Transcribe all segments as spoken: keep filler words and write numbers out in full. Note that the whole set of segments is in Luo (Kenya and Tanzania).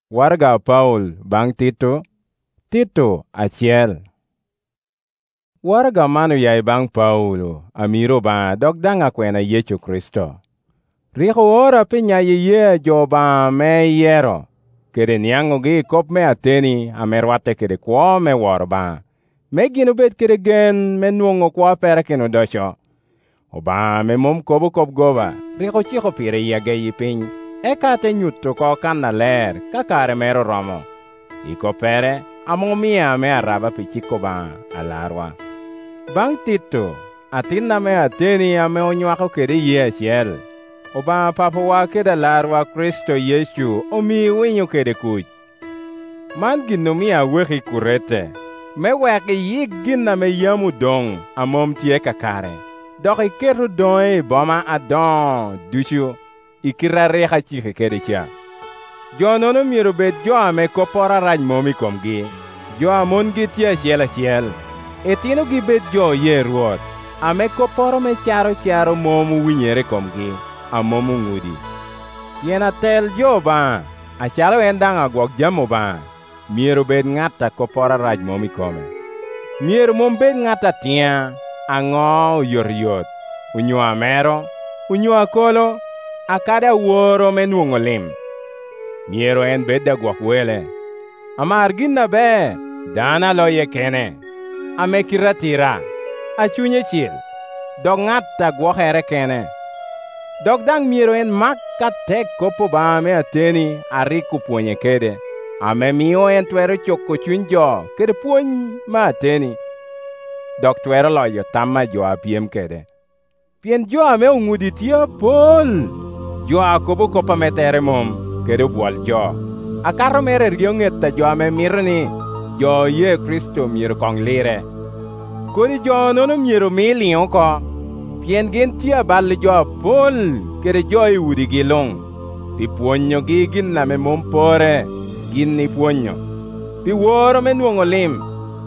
Warga Paul bang Tito, Tito achiel. Warga manu yai bang Paulo, amiro ba dok danga kwena Yesu Kristo. Riko ora pinya ye jo ba me yero. Kede niango gi kop me Ateni amerwate kede kwa me war ba. Me gino bet kede gen me nuongo kwa pera keno dosho. Oba me mom kobo kop goba. Riko chiko pire yage yipiny. Eka te nyuto ko kanna ler kakare mero romo. Iko pere amomia me araba pichiko ba alarwa. Bang Tito, atinna me Ateni ame onywako kede ye achiel. Oba papo wa kede larwa Kristo Yesu omi winyo kede kuch. Man gino mi aweki kurete. Me weki yik gina me yamu dong amom tie kakare. Dok ikeru doe boma adon dushu. Ikira reha chike kede cha. Jo nono miro bet jo ame kopora raj momi komgi. Jo amon gi tia chiel chiel. Etino gi bet jo ye ruot. Ame koporo me charo charo momu winyere komgi. Amomu ngudi. Yena tel jo ba. Achalo endang agwok jamo ba. Miro bet ngata kopora raj momi kome. Miro mom bet ngata tia. Ango yor yot. Unywa mero. Unywa kolo. Akada woro menuongo lim. Miero en bedda gwok wele. Amar ginna be, dana lo ye kene. Ame kiratira. Achunye chil. Dog ngata gwok ere kene. Dog dang miero en mak katek kopo ba me Ateni ariku puonye kede. Ame mio en twero choko chunjo kede puony ma Ateni. Dog twero loyo tamma jo apiem kede. Pien jo ame ungudi tia pol. Jo akobo kopa metere mom, kede bual jo. Akaro mere riongeta jo ame mirni, jo ye Kristo miero kong lire. Kodi jo nono miero milion ko, pien gen tia balle jo pol, kede jo i udi gilong. Pi puonyo gi gin na me mom pore, gin ni puonyo. Pi woro me nuongo lim.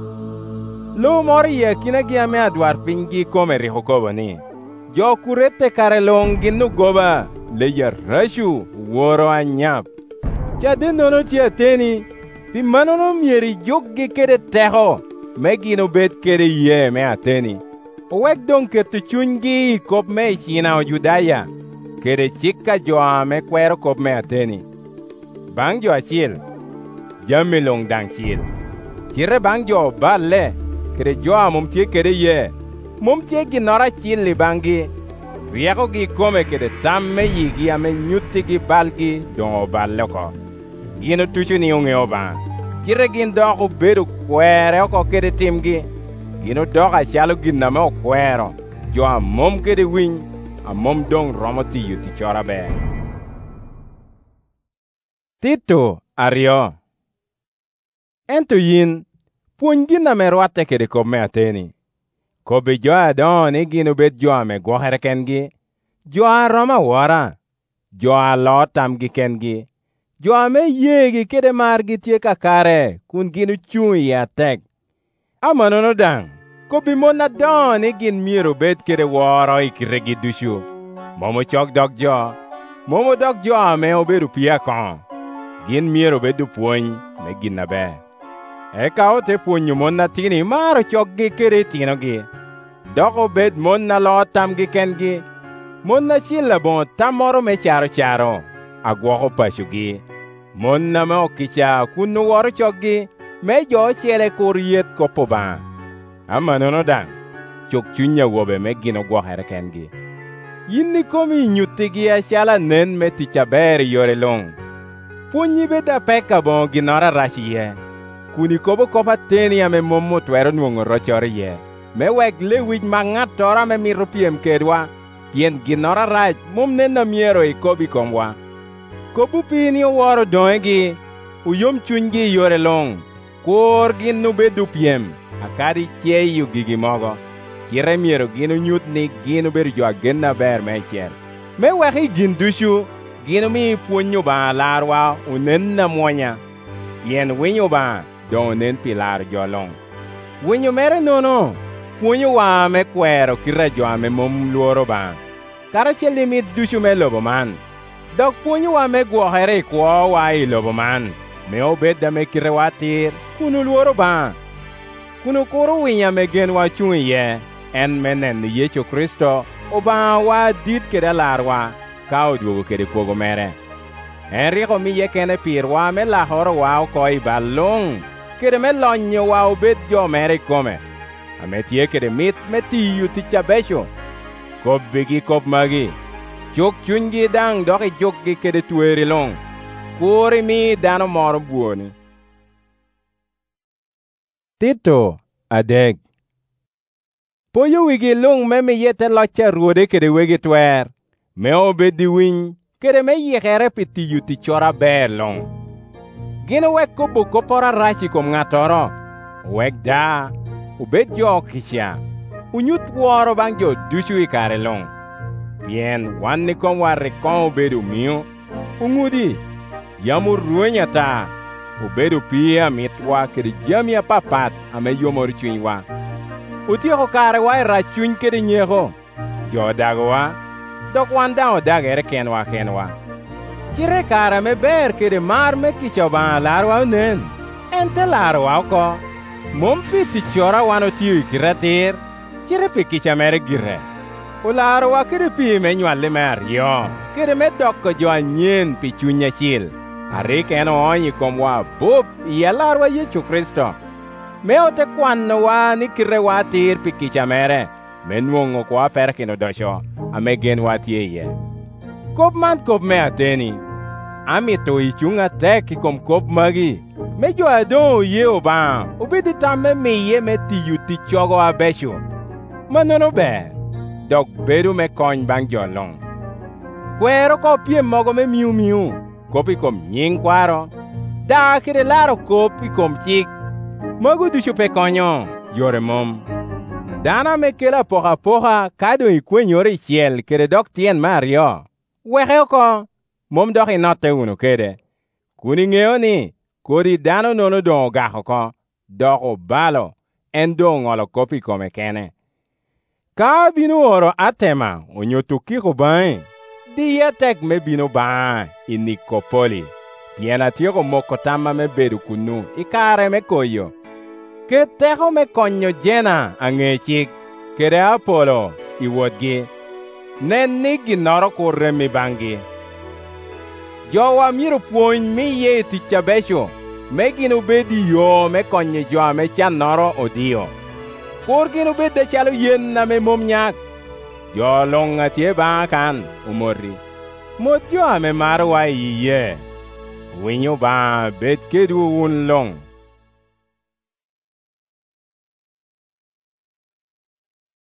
Lo mori ye kina gi ame adwar pingi kome riho kobo ni. Jo kurete kare long ginu goba. Leya rashu woro anyap. Chade nono ti Ateni. Pi manono mieri joggi kede teho. Megino bet kede ye me Ateni. Owek don ketu chungi kop me china o Judaya. Kede chika jo ame kwero kop me Ateni. Bang jo achil. Jami long dang chil. Chire bang jo balle. Kede jo amom tie kede ye. Mom tie ginora chil li bangi. Rieko gi kome kede tamme yigi ame nyuti gi balgi dongo balle ko. Gino tuchu ni unge oba. Kire gin doko bedu kwere oko kede timgi. Gino doka chalo giname o kwero. Jo amom kede winy. Amom dong romo tiyu ti chora be. Tito ario. Ento yin. Puony giname rwate kede kome Ateni. Kobe jo adon e gino bet jo ame gwohere kengi. Jo a roma wara. Jo a lotam gi kengi. Jo ame yegi kede margi tie kakare kun gino chung ya tek. Amanono dang. Kobe mon adon e gin miero bet kede woro ikiregi dushu. Momo chok dog jo. Momo dog jo ame obedu pia kon. Gin miero bedu puony me gin nabe. Eka ote puonyo mon na tini maro chok gi kede tino gi. Doko bed mon na lo tam gi kengi. Mon na chila bon tam moro me charo charo. Agwoko pashu gi. Mon na me okicha kunu woro chok gi. Me jo chele kuriet kopo ba. Ama nono dang. Chok chunya wobe me gino gwohere kengi. Yini komi nyuti gi ashala nen me ticha beri yore long. Punyi beda peka bon ginora rashi ye. Kuni kobo kopa teni ame momo twero nuongo rochori ye. Me wek le wich mangat tora me miro piem kedwa. Pien ginora raj mum nena miero i kobi komwa. Kobu pini o waro doengi. Uyom chungi yore long. Kor ginu bedu piem. Akadi chie yu gigi mogo. Kire miero ginu nyut ni ginu beru jo agena ber me chiel. Me weki gindushu. Ginu mi puonyo ba larwa unenna mwanya. Yen winyo ba. Don nen pilar jolong. Winyo mere nono. Puonyo wa me kwero kira jo ame mom luoro ba. Kara chelimit dushu me lobo man. Dok puonyo wa me gwohere kwa wa i lobo man. me obed da me kire watir, kunu luoro ba. Kunu kuru winya me gen wa chung ye, en menen ni Yesu Kristo, oba wa dit kede larwa, ka oduogo kede pogo mere. En riko mi ye kene pir wa me lahoro wa koi balung, kede me lonyo wa obed jo mere kome. Ame tie kede mit me tiyu ticha besho. Kop bigi kop magi. Chuk chungi dang doki chukgi kede tueri long. Kuri mi dano moro buoni. Tito adeg. Poyo wigi lung me me yete locha ruode kede wegi twer. Me obed di winy. Kede me yekere piti yuti chora ber long. Gino wek kubu kopora rashi kom ngatoro. Wek da. Ubed jo kisha. Unyut woro bang jo dushu ikare long. Bien wan ni kom warre kon ubedu miu. Ungudi. Yamu ruenya ta. Ubedu pia mitwa kede jamia papat ame yomor chunywa. Utiyo kare wa rachuny kede nyeko. Jo dagwa. Dok wan dao dagere kenwa kenwa. Kire kare me ber kede mar me kichoban larwa unen. Ente larwa ko. Mom piti chora wano tiyo ikiratir. Kire pi kichamere gire. Ularwa kede pi me nywalle me aryo. Kede me doko jo anyen pi chunya chil. Arik eno onyi komwa bup iya larwa Yesu Kristo. Me ote kwano wa ni kire watir pi kichamere. Menwongo kwa perkino dosho. Ame gen watie ye. Kop man kop me ateni. Ami to ichunga teki kom kop magi. Me jo adon ye oba. Ubidi tame me ye me tiyu ti chogo abesho. Manono be. Dok bedu me kony bang jolong. Kwero ko pie mogo me miu miu. Kopi kom nying kwaro. Da kire laro kopi kom chik. Mogo dusho pe konyo. Yore mom. Dana me kela poha poha kado ikwen yore chiel kere dok tien mario. Wehe oko. Mom dok inote uno kede. Kuni ngeo ni. Kodi dano nono don gaho ko. Doko balo. En don ngolo kopi kome kene. Ka binu oro atema. Onyoto kiko bain. Diya tek me binu bain. Inikopoli. Piena tiyoko moko tama me bedu kunu. Ikare me koyo. Ke teko me konyo jena angechik. Kere Apolo iwodgi. Nen nigi noro kurre mi bangi. Jowa miro puony mi ye ticha besho. Me gino bedi yo me konye jo me chan noro odio. Kur gino bedi chalo yen na me mom nyak. Jo longa tie ba kan umori. Mot jo ame marwa iye. Winyo ba bet kedu un long.